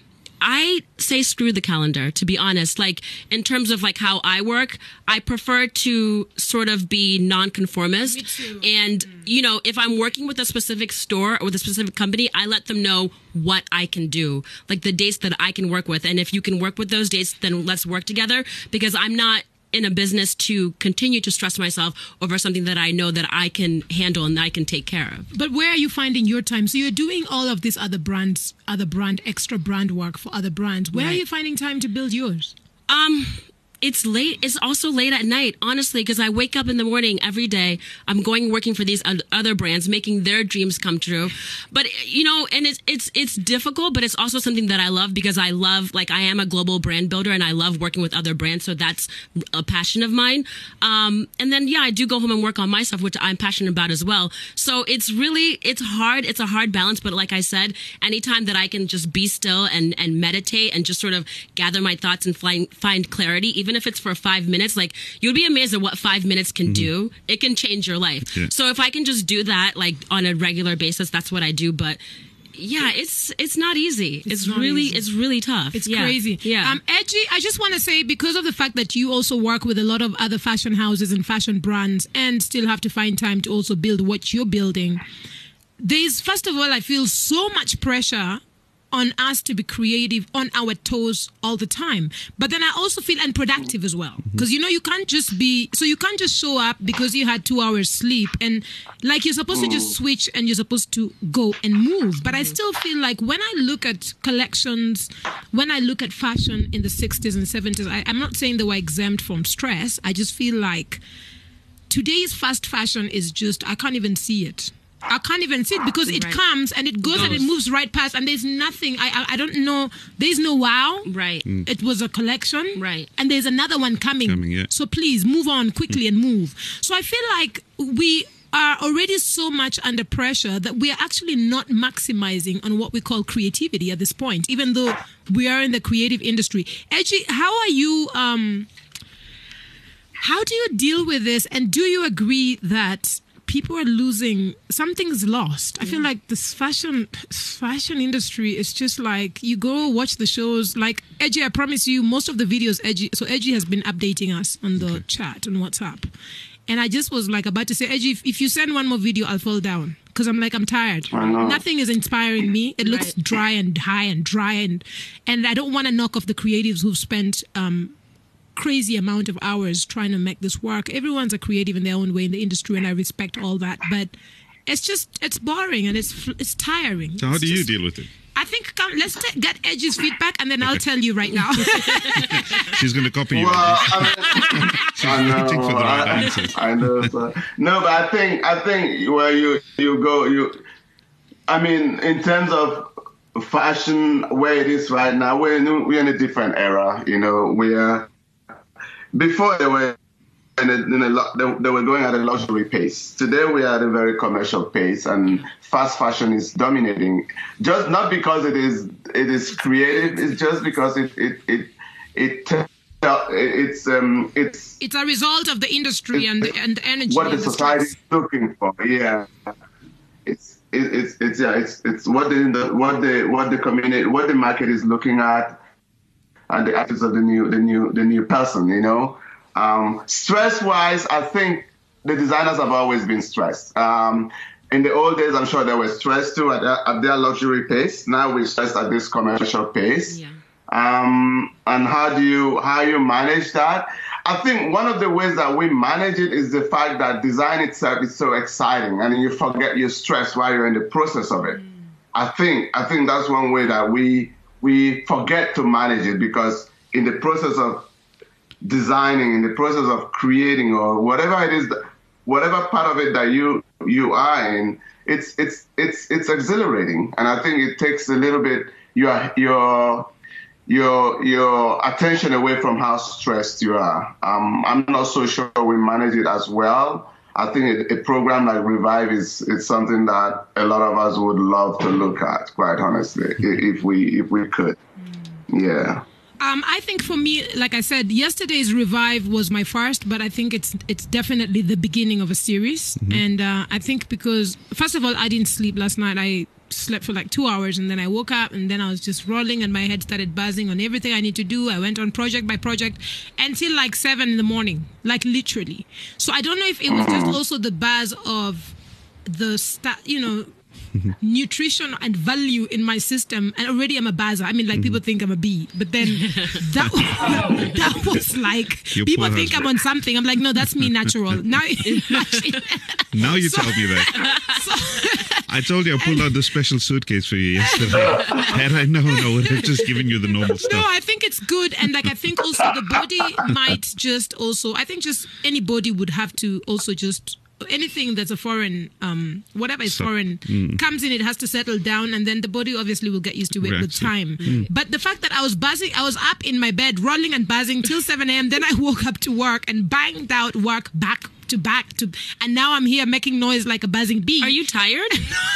I say screw the calendar, to be honest. Like, in terms of like how I work, I prefer to sort of be nonconformist. Me too. And, you know, if I'm working with a specific store or with a specific company, I let them know what I can do, like the dates that I can work with. And if you can work with those dates, then let's work together, because I'm not in a business to continue to stress myself over something that I know that I can handle and I can take care of. But where are you finding your time? So you're doing all of this other brands, other brand, extra brand work for other brands. Where Right. are you finding time to build yours? Um, it's late. It's also late at night, honestly, because I wake up in the morning every day. I'm going working for these oth- other brands, making their dreams come true. But, you know, and it's, it's, it's difficult, but it's also something that I love, because I love, like, I am a global brand builder and I love working with other brands. So that's a passion of mine. Um, and then, yeah, I do go home and work on my stuff, which I'm passionate about as well. So it's really, it's hard. It's a hard balance. But like I said, anytime that I can just be still and, and meditate and just sort of gather my thoughts and find, find clarity, even if it's for five minutes, like, you'd be amazed at what five minutes can do. It can change your life. Yeah. So if I can just do that, like, on a regular basis, that's what I do. But yeah, it's it's not easy. It's, It's not really easy. it's really tough. It's Yeah. crazy. Yeah. Um, Edgy, I just want to say, because of the fact that you also work with a lot of other fashion houses and fashion brands and still have to find time to also build what you're building, there's, first of all, I feel so much pressure on us to be creative, on our toes all the time. But then I also feel unproductive as well. Because, you know, you can't just be, so you can't just show up because you had two hours sleep. And like, you're supposed to just switch and you're supposed to go and move. But I still feel like when I look at collections, when I look at fashion in the sixties and seventies, I, I'm not saying they were exempt from stress. I just feel like today's fast fashion is just, I can't even see it. I can't even see it because it Right. comes and it goes, and it Goes. moves right past, and there's nothing. I I, I don't know. There's no wow. Right. It was a collection. Right. And there's another one coming. Coming, yeah. So please move on quickly and move. So I feel like we are already so much under pressure that we are actually not maximizing on what we call creativity at this point, even though we are in the creative industry. Edgy, how are you? Um, how do you deal with this? And do you agree that people are losing, something's lost? I feel like this fashion fashion industry is just like, you go watch the shows, like Edgy, I promise you, most of the videos Edgy, so Edgy has been updating us on the chat on WhatsApp. And I just was like about to say, Edgy, if, if you send one more video, I'll fall down. Because I'm like, I'm tired. I know. Nothing is inspiring me. It looks Right. dry and high and dry. And, and I don't want to knock off the creatives who've spent um, crazy amount of hours trying to make this work. Everyone's a creative in their own way in the industry, and I respect all that. But it's just, it's boring and it's it's tiring. So how It's do you just- deal with it? I think come, let's t- get Edgy's feedback, and then I'll tell you right now. She's going to copy you. Well, I, She's I know, waiting for the right I, answers. I know, sir. No, but I think I think where you you go, you. I mean, in terms of fashion, where it is right now, we're in, we're in a different era. You know, we are. Before they were in a, in a lo- they, they were going at a luxury pace. Today we are at a very commercial pace, and fast fashion is dominating. Just not because it is it is creative, it's just because it it it it. it it's um it's It's a result of the industry and the, and the energy. what the and the society stress. is looking for. Yeah, it's it, it's it's yeah it's it's what the what the what the community what the market is looking at, and the attitudes of the new the new the new person. You know, um, stress wise, I think the designers have always been stressed. Um, in the old days, I'm sure they were stressed too at their, at their luxury pace. Now we're stressed at this commercial pace. Yeah. Um, and how do you how you manage that? I think one of the ways that we manage it is the fact that design itself is so exciting, and you forget your stress while you're in the process of it. Mm. I think I think that's one way that we we forget to manage it, because in the process of designing, in the process of creating, or whatever it is, that, whatever part of it that you you are in, it's it's it's it's exhilarating, and I think it takes a little bit your your your your attention away from how stressed you are. Um, I'm not so sure we manage it as well. I think a, a program like Revive is is something that a lot of us would love to look at, quite honestly, if we if we could. Yeah. Um, I think for me, like I said, yesterday's Revive was my first, but I think it's it's definitely the beginning of a series. Mm-hmm. And uh, I think because, first of all, I didn't sleep last night. I slept for like two hours and then I woke up and then I was just rolling and my head started buzzing on everything I need to do. I went on project by project until like seven in the morning, like literally. So I don't know if it was just also the buzz of the, sta- you know, nutrition and value in my system, and already I'm a buzzer. I mean, like people think I'm a bee, but then that that was like Your people poor think husband. I'm on something. I'm like, no, that's me natural. Now, Now you So- tell me that. so- I told you I pulled out the special suitcase for you yesterday. Had I known, I would have just given you the normal No, stuff. I think it's good, and like I think also the body might just also. I think just anybody would have to also just anything that's a foreign, um, whatever is So- foreign comes in, it has to settle down, and then the body obviously will get used to it with Reacts, yeah. time. But the fact that I was buzzing, I was up in my bed, rolling and buzzing till seven a.m. Then I woke up to work and banged out work back to back to, and now I'm here making noise like a buzzing bee. Are you tired?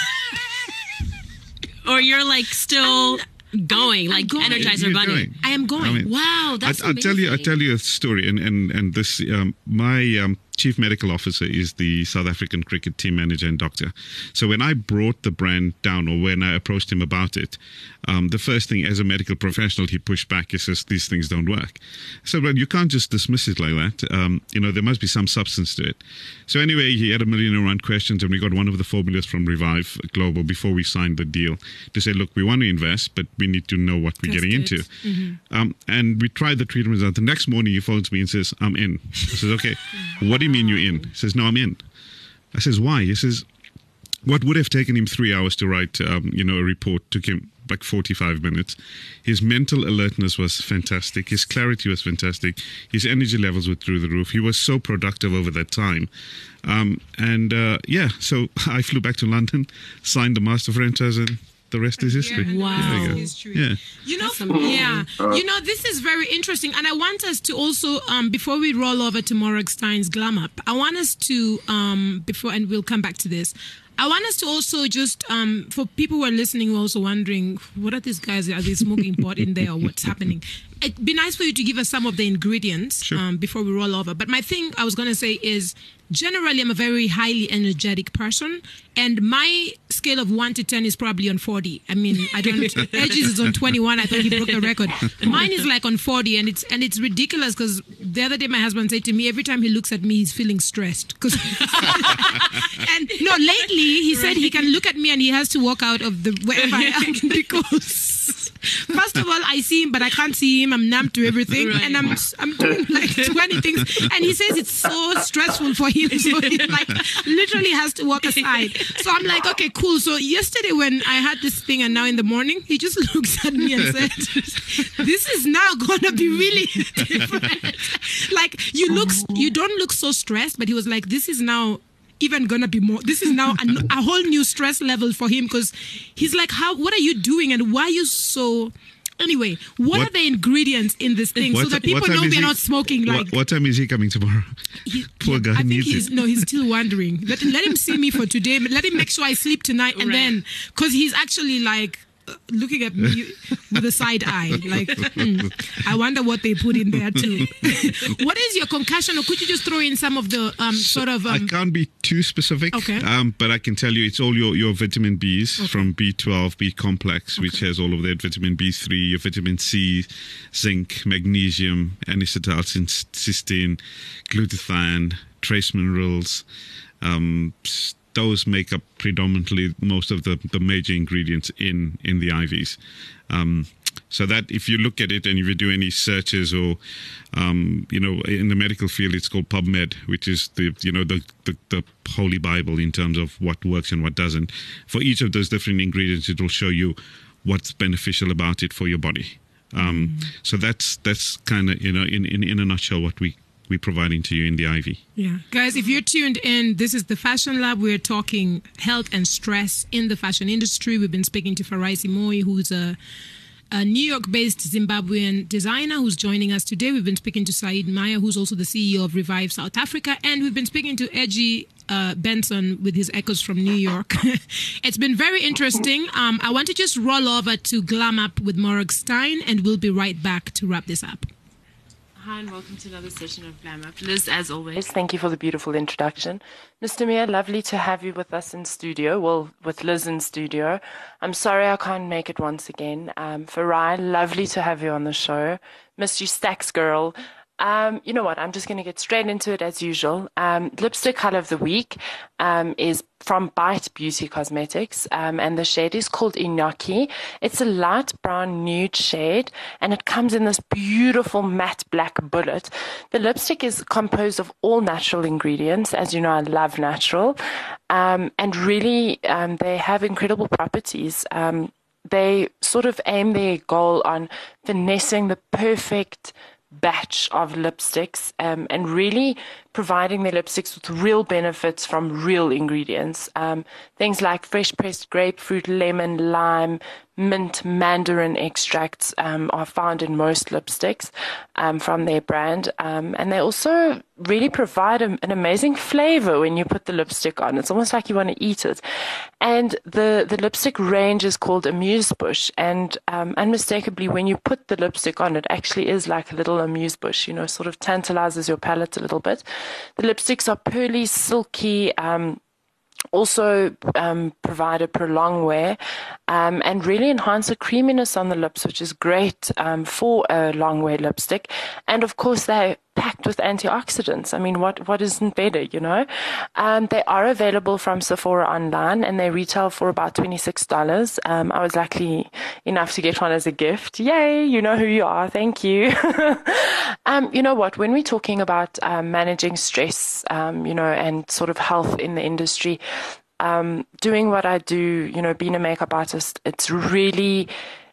Or you're like still going, like going. Energizer You're Bunny? going. I am going. I mean, Wow, that's I, I'll tell you. I'll amazing. tell you a story, and and and this. Um, my um, chief medical officer is the South African cricket team manager and doctor. So when I brought the brand down, or when I approached him about it, um, the first thing as a medical professional he pushed back. He says these things don't work. So well, you can't just dismiss it like that. Um, you know there must be some substance to it. So anyway, he had a million and one questions, and we got one of the formulas from Revive Global before we signed the deal to say, look, we want to invest, but we need to know what we're Test getting it. into. Um, and we tried the treatment result. The next morning he phones me and says, I'm in. I says, okay, what do you mean you're in? He says, no, I'm in. I says, why? He says, what would have taken him three hours to write, um, you know, a report took him like forty-five minutes. His mental alertness was fantastic. His clarity was fantastic. His energy levels were through the roof. He was so productive over that time. Um, and uh, yeah, so I flew back to London, signed the master franchise, and the rest is history. Yeah, Wow. There you go. History. Yeah. You know, That's amazing. yeah, you know, this is very interesting, and I want us to also, um, before we roll over to Morag Stein's Glam Up, I want us to, um, before, and we'll come back to this. I want us to also just, um, for people who are listening, who are also wondering, what are these guys? Are they smoking pot in there, or what's happening? It'd be nice for you to give us some of the ingredients Sure. um, before we roll over. But my thing I was going to say is, generally, I'm a very highly energetic person, and my scale of one to ten is probably on forty. I mean, I don't. Edges is on twenty-one. I thought he broke the record. Mine is like on forty, and it's and it's ridiculous because the other day my husband said to me, every time he looks at me, he's feeling stressed. Because and no, lately he said he can look at me and he has to walk out of the wherever I am because first of all I see him, but I can't see him. I'm numb to everything, Right. and I'm I'm doing like twenty things, and he says it's so stressful for him, so he like literally has to walk aside. So I'm like, okay, cool. So yesterday when I had this thing, and now in the morning, he just looks at me and said, "This is now gonna be really different. Like you look, you don't look so stressed." But he was like, "This is now." Even gonna be more. This is now a, a whole new stress level for him because he's like, "How? What are you doing? And why are you so?" Anyway, what, What- are the ingredients in this thing so What- that people what time know is we're he- not smoking? what- Like, what, time is he coming tomorrow? he- Poor yeah, guy I think needs he's it. no, he's still wondering. Let, let him see me for today. But let him make sure I sleep tonight, and Right. then because he's actually like. uh, Looking at me with a side eye, like hmm, I wonder what they put in there too. What is your concussion, or could you just throw in some of the um, sort of? I Um, can't be too specific, Okay. um, but I can tell you it's all your, your vitamin Bs from B twelve, B complex, which has all of that, vitamin B three, your vitamin C, zinc, magnesium, N-acetylcysteine, cysteine, glutathione, trace minerals. Um, s- those make up predominantly most of the, the major ingredients in, in the I Vs. Um, so that if you look at it and if you do any searches or, um, you know, in the medical field, it's called PubMed, which is the, you know, the, the, the holy Bible in terms of what works and what doesn't. For each of those different ingredients, it will show you what's beneficial about it for your body. Um, so that's, that's kind of, you know, in, in, in a nutshell, what we, we're providing to you in the I V. Yeah. Guys, if you're tuned in, this is the Fashion Lab. We're talking health and stress in the fashion industry. We've been speaking to Faraisi Moi, who's a, a New York-based Zimbabwean designer who's joining us today. We've been speaking to Said Maya, who's also the C E O of Revive South Africa. And we've been speaking to Edgy uh, Benson with his Echoes from New York. It's been very interesting. Um, I want to just roll over to Glam Up with Morag Stein, and we'll be right back to wrap this up. Hi, and welcome to another session of Glam Up. Liz, as always. Thank you for the beautiful introduction. Mister Mia, lovely to have you with us in studio. Well, with Liz in studio. I'm sorry I can't make it once again. Um, Farai, lovely to have you on the show. Miss you, Stacks girl. Um, you know what? I'm just going to get straight into it as usual. Um, lipstick color of the week um, is from Bite Beauty Cosmetics, um, and the shade is called Inoki. It's a light brown nude shade, and it comes in this beautiful matte black bullet. The lipstick is composed of all natural ingredients. As you know, I love natural, um, and really um, they have incredible properties. Um, they sort of aim their goal on finessing the perfect batch of lipsticks um, and really providing their lipsticks with real benefits from real ingredients. Um, things like fresh pressed grapefruit, lemon, lime, mint, mandarin extracts um, are found in most lipsticks um, from their brand. Um, and they also really provide a, an amazing flavor when you put the lipstick on. It's almost like you want to eat it. And the, the lipstick range is called Amuse-Bush. And um, unmistakably, when you put the lipstick on, it actually is like a little amuse-bush, you know, sort of tantalizes your palate a little bit. The lipsticks are pearly, silky, um, also um, provide a prolonged wear um, and really enhance the creaminess on the lips, which is great um, for a long wear lipstick. And of course, they're packed with antioxidants. I mean, what what isn't better, you know? Um, they are available from Sephora online, and they retail for about twenty-six dollars. Um, I was lucky enough to get one as a gift. Yay, you know who you are. Thank you. um, you know what? When we're talking about um, managing stress, um, you know, and sort of health in the industry, um, doing what I do, you know, being a makeup artist, it's really...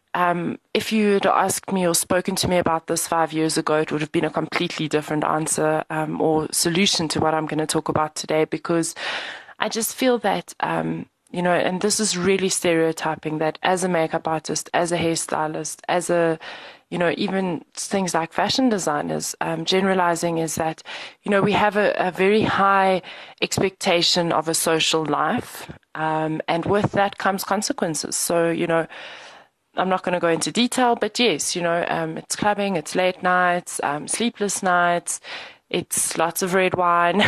Um, if you had asked me or spoken to me about this five years ago, it would have been a completely different answer um, or solution to what I'm going to talk about today, because I just feel that, um, you know, and this is really stereotyping, that as a makeup artist, as a hairstylist, as a, you know, even things like fashion designers, um, generalizing is that, you know, we have a, a very high expectation of a social life, um, and with that comes consequences. So, you know, I'm not going to go into detail, but yes, you know, um, it's clubbing, it's late nights, um, sleepless nights, it's lots of red wine,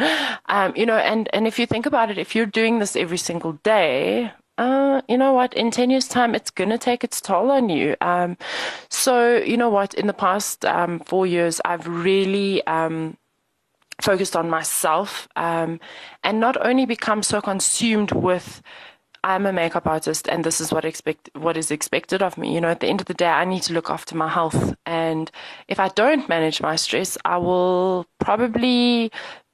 um, you know, and, and if you think about it, if you're doing this every single day, uh, you know what, in ten years time, it's going to take its toll on you. Um, so, you know what, in the past um, four years, I've really um, focused on myself um, and not only become so consumed with I'm a makeup artist and this is what expect what is expected of me. You know, at the end of the day, I need to look after my health. And if I don't manage my stress, I will probably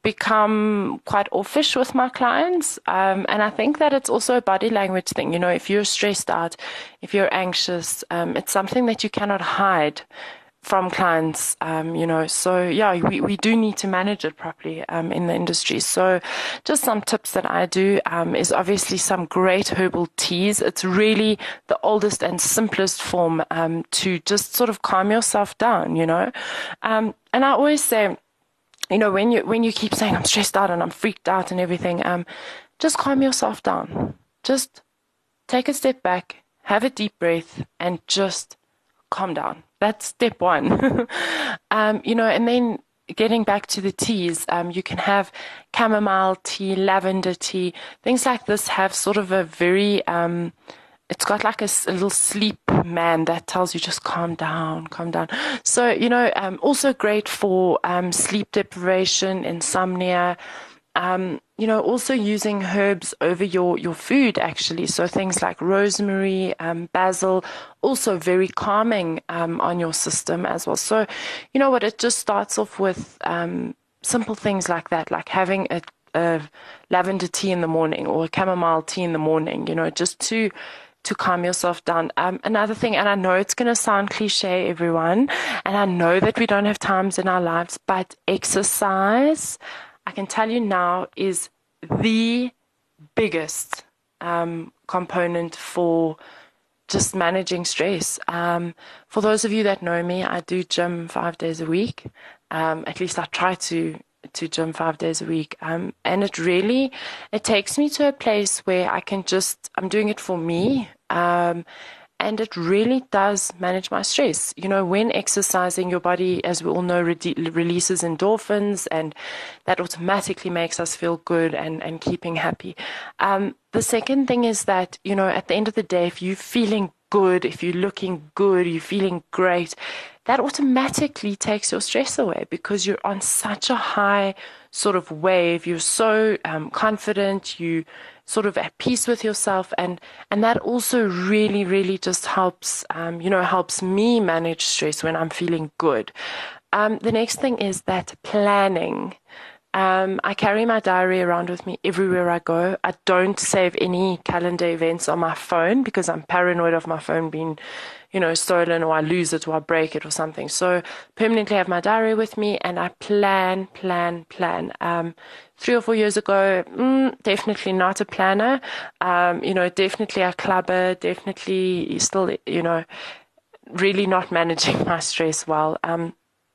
become quite offish with my clients. Um, and I think that it's also a body language thing. You know, if you're stressed out, if you're anxious, um, it's something that you cannot hide from clients, um, you know, so yeah, we, we do need to manage it properly um, in the industry. So just some tips that I do um, is obviously some great herbal teas. It's really the oldest and simplest form um, to just sort of calm yourself down, you know. Um, and I always say, you know, when you when you keep saying I'm stressed out and I'm freaked out and everything, um, just calm yourself down. Just take a step back, have a deep breath, and just calm down. That's step one. um, you know, and then getting back to the teas, um, you can have chamomile tea, lavender tea, things like this have sort of a very, um, it's got like a, a little sleep man that tells you just calm down, calm down. So, you know, um, also great for um, sleep deprivation, insomnia, Um, you know, also using herbs over your, your food, actually. So things like rosemary, um, basil, also very calming um, on your system as well. So, you know what, it just starts off with um, simple things like that, like having a, a lavender tea in the morning or a chamomile tea in the morning, you know, just to to calm yourself down. Um, another thing, and I know it's going to sound cliche, everyone, and I know that we don't have times in our lives, but exercise, I can tell you now, is the biggest um, component for just managing stress. Um, for those of you that know me, I do gym five days a week. Um, at least I try to to gym five days a week. Um, and it really, it takes me to a place where I can just, I'm doing it for me. Um, and it really does manage my stress. You know, when exercising, your body, as we all know, re- releases endorphins, and that automatically makes us feel good and, and keeping happy. Um, the second thing is that, you know, at the end of the day, if you're feeling good, if you're looking good, you're feeling great, that automatically takes your stress away because you're on such a high sort of wave. You're so um, confident, you sort of at peace with yourself, and and that also really really just helps um, you know helps me manage stress when I'm feeling good. Um, the next thing is that planning. Um, I carry my diary around with me everywhere I go. I don't save any calendar events on my phone because I'm paranoid of my phone being, you know, stolen, or I lose it, or I break it or something. So permanently have my diary with me, and I plan, plan, plan. Um, three or four years ago, mm, definitely not a planner. Um, you know, definitely a clubber, definitely still, you know, really not managing my stress well. Um,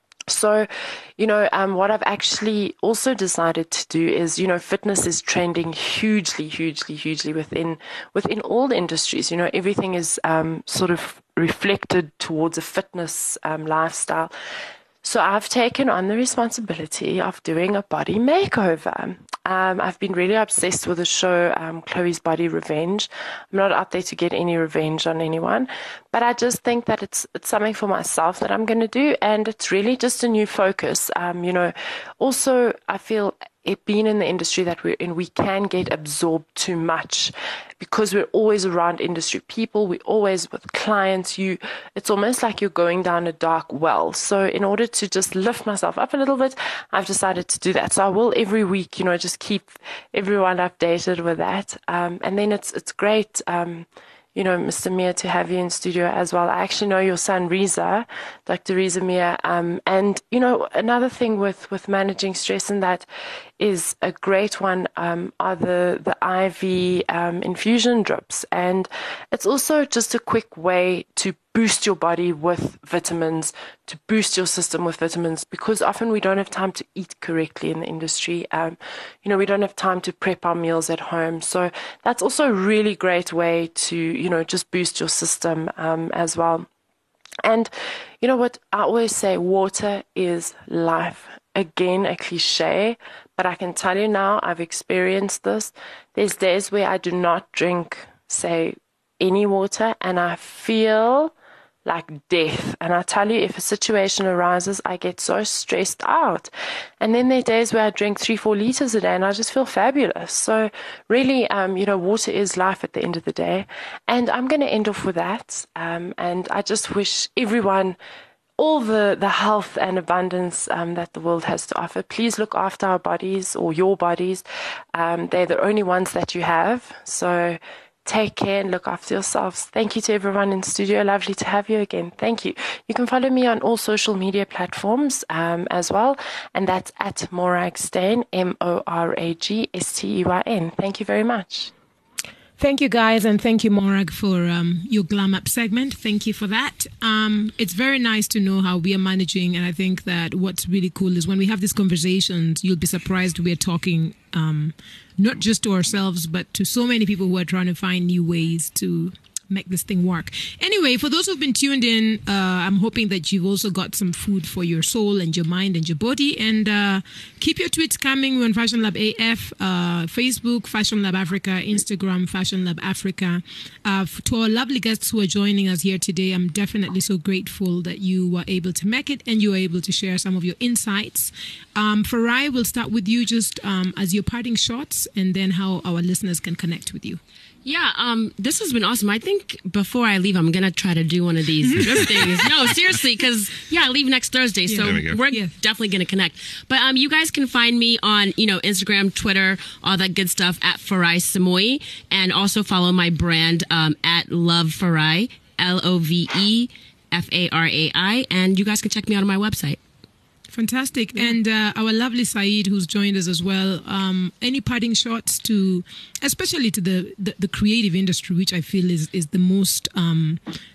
So, you know, um, what I've actually also decided to do is, you know, fitness is trending hugely, hugely, hugely within within all industries. You know, everything is um, sort of reflected towards a fitness um, lifestyle. So I've taken on the responsibility of doing a body makeover. Um, I've been really obsessed with the show um, Chloe's Body Revenge. I'm not out there to get any revenge on anyone, but I just think that it's it's something for myself that I'm going to do, and it's really just a new focus. Um, you know, also I feel it being in the industry that we're in, we can get absorbed too much because we're always around industry people. We're always with clients. You, it's almost like you're going down a dark well. So in order to just lift myself up a little bit, I've decided to do that. So I will every week, you know, just keep everyone updated with that. Um, and then it's, it's great. Um, you know, Mister Mia, to have you in studio as well. I actually know your son, Reza, Doctor Reza Mia. Um, and, you know, another thing with, with managing stress, and that is a great one, um, are the, the I V um, infusion drips. And it's also just a quick way to boost your body with vitamins, to boost your system with vitamins, because often we don't have time to eat correctly in the industry. Um, you know, we don't have time to prep our meals at home. So that's also a really great way to, you know, just boost your system um, as well. And you know what? I always say water is life. Again, a cliche, but I can tell you now, I've experienced this. There's days where I do not drink, say, any water, and I feel like death. And I tell you, if a situation arises, I get so stressed out. And then there are days where I drink three, four liters a day, and I just feel fabulous. So really, um, you know, water is life at the end of the day. And I'm going to end off with that. Um, and I just wish everyone all the, the health and abundance um, that the world has to offer. Please look after our bodies, or your bodies. Um, they're the only ones that you have. So take care and look after yourselves. Thank you to everyone in studio. Lovely to have you again. Thank you. You can follow me on all social media platforms um, as well. And that's at Morag Steyn, M O R A G S T E Y N. Thank you very much. Thank you, guys, and thank you, Morag, for um, your Glam Up segment. Thank you for that. Um, it's very nice to know how we are managing, and I think that what's really cool is when we have these conversations, you'll be surprised we're talking um, not just to ourselves, but to so many people who are trying to find new ways to make this thing work. Anyway, for those who've been tuned in, uh, I'm hoping that you've also got some food for your soul and your mind and your body. And uh, keep your tweets coming. We're on Fashion Lab A F, uh, Facebook, Fashion Lab Africa, Instagram, Fashion Lab Africa. Uh, to our lovely guests who are joining us here today, I'm definitely so grateful that you were able to make it and you were able to share some of your insights. Um, Farai, we'll start with you just um, as your parting shots, and then how our listeners can connect with you. Yeah, um, this has been awesome. I think before I leave, I'm going to try to do one of these drip things. No, seriously, because, yeah, I leave next Thursday, so yeah. we we're yeah. definitely going to connect. But um, you guys can find me on, you know, Instagram, Twitter, all that good stuff at Farai Simoe, and also follow my brand um, at Love Farai, L O V E F A R A I, and you guys can check me out on my website. Fantastic. Yeah. And uh, our lovely Saeed, who's joined us as well, um, any parting shots to, especially to the, the, the creative industry, which I feel is, is the most um,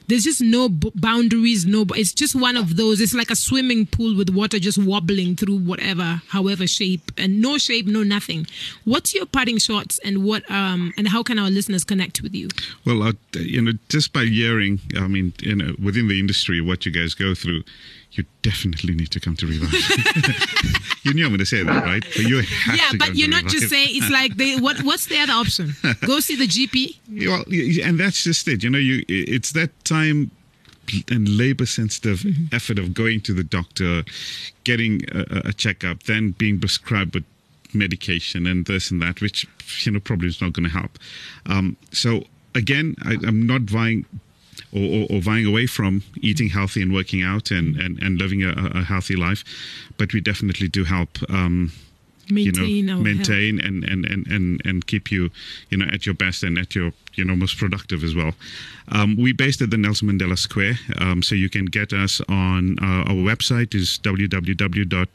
There's just no b- boundaries. No, it's just one of those. It's like a swimming pool with water just wobbling through whatever, however shape, and no shape, no nothing. What's your parting shots, and what um and how can our listeners connect with you? Well, uh, you know, just by hearing, I mean, you know, within the industry, what you guys go through, you definitely need to come to Revive. You knew I'm going to say that, right? But you have yeah, to but come you're to not Revive. just saying. It's like they. What? What's the other option? Go see the G P. Well, and that's just it. You know, you it's that time and labor-sensitive mm-hmm. effort of going to the doctor, getting a, a checkup, then being prescribed with medication and this and that, which, you know, probably is not going to help. Um, so, again, I, I'm not vying or, or, or vying away from eating healthy and working out and, and, and living a, a healthy life, but we definitely do help um, maintain, you know, our maintain health. and, and, and, and, and keep you, you know, at your best and at your, you know, most productive as well. Um, we based at the Nelson Mandela Square, um, so you can get us on uh, our website is w w w dot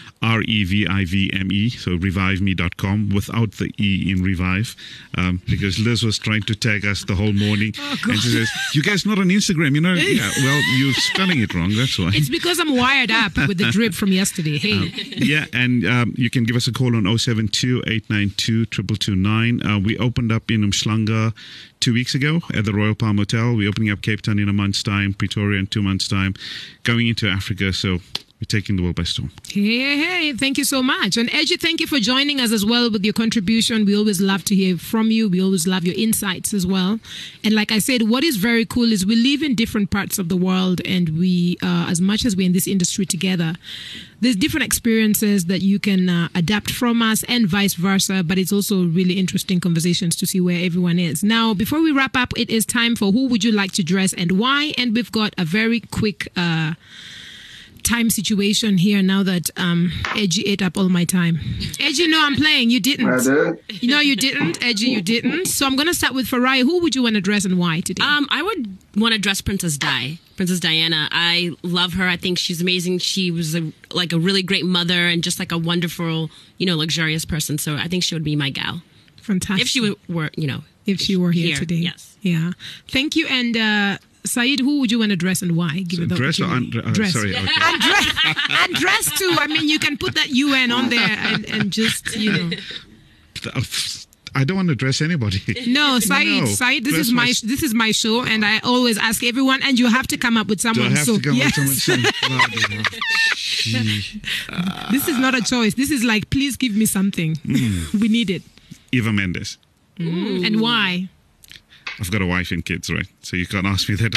R-E-V-I-V-M-E, so revive me dot com, without the E in revive, um, because Liz was trying to tag us the whole morning, oh, and she says, you guys not on Instagram, you know? Yeah, well, you're spelling it wrong, that's why. It's because I'm wired up with the drip from yesterday. Hey. Um, yeah, and um, you can give us a call on oh seven two, eight nine two, two two two nine. Uh, we opened up in Umhlanga two weeks ago at the Royal Palm Hotel. We're opening up Cape Town in a month's time, Pretoria in two months' time, going into Africa, so we're taking the world by storm. Hey, hey, hey, thank you so much. And Edgy, thank you for joining us as well with your contribution. We always love to hear from you. We always love your insights as well. And like I said, what is very cool is we live in different parts of the world, and we, uh, as much as we're in this industry together, there's different experiences that you can uh, adapt from us and vice versa, but it's also really interesting conversations to see where everyone is. Now, before we wrap up, it is time for Who Would You Like to Dress and Why? And we've got a very quick uh, time situation here now that um, Edgy ate up all my time. Edgy, no, I'm playing. You didn't. I did. No, you didn't. Edgy, you didn't. So I'm going to start with Farai. Who would you want to dress and why today? Um, I would want to dress Princess Di, Princess Diana. I love her. I think she's amazing. She was a, like a really great mother and just like a wonderful, you know, luxurious person. So I think she would be my gal. Fantastic. If she were, were you know. If she were here, here today. Yes. Yeah. Thank you. And uh, Saeed, who would you want to dress and why? Give So it the dress or opportunity. undre- uh, dress. sorry, okay. And dress. And dress too. I mean, you can put that U N on there and, and just, you know. I don't want to dress anybody. No, Saeed, No, Saeed, this dress is my my- this is my show, and I always ask everyone, and you have to come up with Do I someone. have so to come yes. with someone soon? Bloody hell. Gee. This is not a choice. This is like, please give me something. Mm. We need it. Eva Mendes. Mm. And why? I've got a wife and kids, right? So you can't ask me that.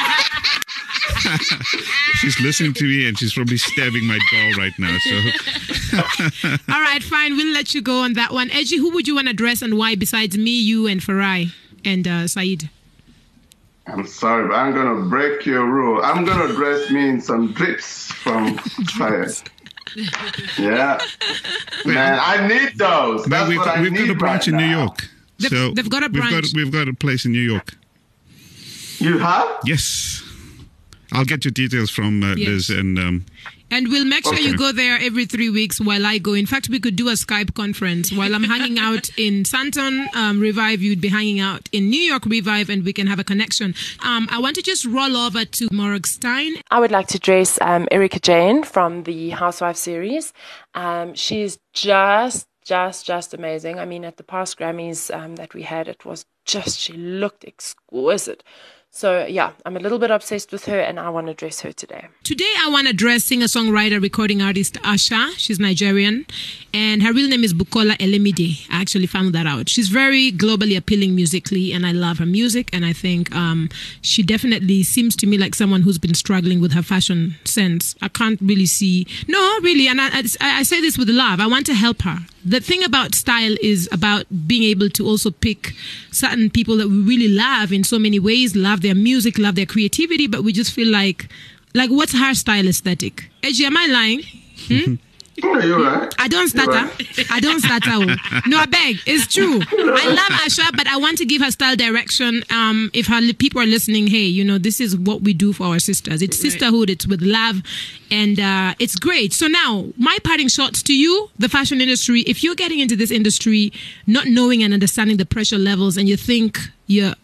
She's listening to me and she's probably stabbing my doll right now. So, All right, fine. We'll let you go on that one. Edgy, who would you want to dress and why besides me, you, and Farai and uh, Saeed? I'm sorry, but I'm going to break your rule. I'm going to dress me in some drips from Fire. Yeah. Man, I need those. man, That's we've what got, I we've need got a branch right in New now. York. They've- so they've got a We've got, branch. we've got a place in New York. You have? Yes. I'll get your details from uh, Yes. Liz and um, And we'll make sure you Okay. go there every three weeks while I go. In fact, we could do a Skype conference. While I'm hanging out in Santon um, Revive, you'd be hanging out in New York Revive, and we can have a connection. Um, I want to just roll over to Morag Stein. I would like to dress um, Erica Jane from the Housewife series. Um, she's just, just, just amazing. I mean, at the past Grammys um, that we had, it was just, she looked exquisite. So, yeah, I'm a little bit obsessed with her, and I want to dress her today. Today, I want to dress singer-songwriter, recording artist Asha. She's Nigerian, and her real name is Bukola Elemide. I actually found that out. She's very globally appealing musically, and I love her music, and I think um, she definitely seems to me like someone who's been struggling with her fashion sense. I can't really see... No, really, and I, I, I say this with love. I want to help her. The thing about style is about being able to also pick certain people that we really love in so many ways, love their music, love their creativity, but we just feel like, like what's her style aesthetic? Edgy, am I lying? Hmm? Yeah, you're right. I don't stutter. Right. I don't stutter. No, I beg. It's true. I love Asha, but I want to give her style direction. Um, if her li- people are listening, hey, you know, this is what we do for our sisters. It's sisterhood. It's with love, and uh, it's great. So now, my parting shots to you, the fashion industry. If you're getting into this industry, not knowing and understanding the pressure levels, and you think you're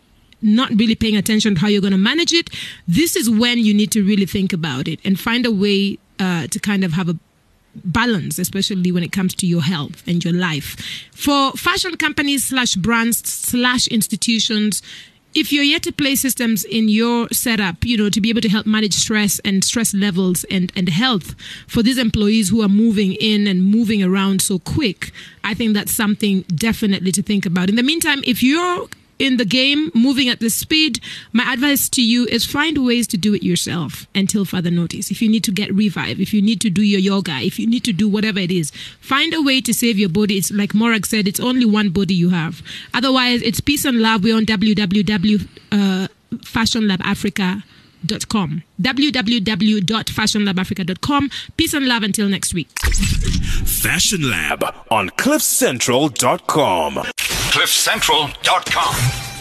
not really paying attention to how you're going to manage it, this is when you need to really think about it and find a way uh, to kind of have a balance, especially when it comes to your health and your life. For fashion companies slash brands slash institutions, if you're yet to place systems in your setup, you know, to be able to help manage stress and stress levels and, and health for these employees who are moving in and moving around so quick, I think that's something definitely to think about. In the meantime, if you're in the game, moving at this speed, my advice to you is find ways to do it yourself until further notice. If you need to get Revive, if you need to do your yoga, if you need to do whatever it is, find a way to save your body. It's like Morag said, it's only one body you have. Otherwise, it's peace and love. We're on w w w dot fashion lab africa dot com. w w w dot fashion lab africa dot com. Peace and love until next week. Fashion Lab on cliff central dot com. cliff central dot com.